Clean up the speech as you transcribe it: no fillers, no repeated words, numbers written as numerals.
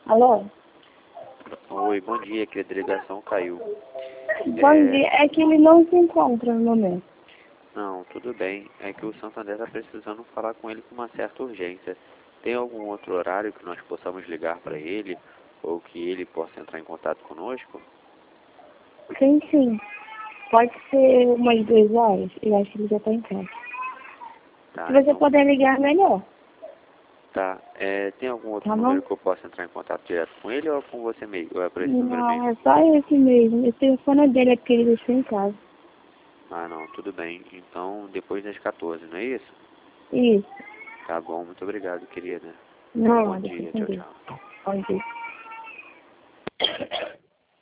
Alô? Oi, bom dia, aqui a delegação caiu. Bom dia, é que ele não se encontra no momento. Não, tudo bem. É que o Santander está precisando falar com ele com uma certa urgência. Tem algum outro horário que nós possamos ligar para ele ou que ele possa entrar em contato conosco? Sim, sim. Pode ser umas 2 horas, eu acho que ele já tá em casa. Tá, Se você então, puder ligar, melhor. tá. Tem algum outro Tá bom? número que eu possa entrar em contato direto com ele ou com você mesmo? Ou é por esse número Não, mesmo? é só esse mesmo. O telefone dele é porque ele deixou em casa. Ah, não, tudo bem. Então, depois das 14, não é isso? Isso. Tá bom, muito obrigado, querida. Não, Bom deixa eu dia, tchau, entender. tchau. Pode ir.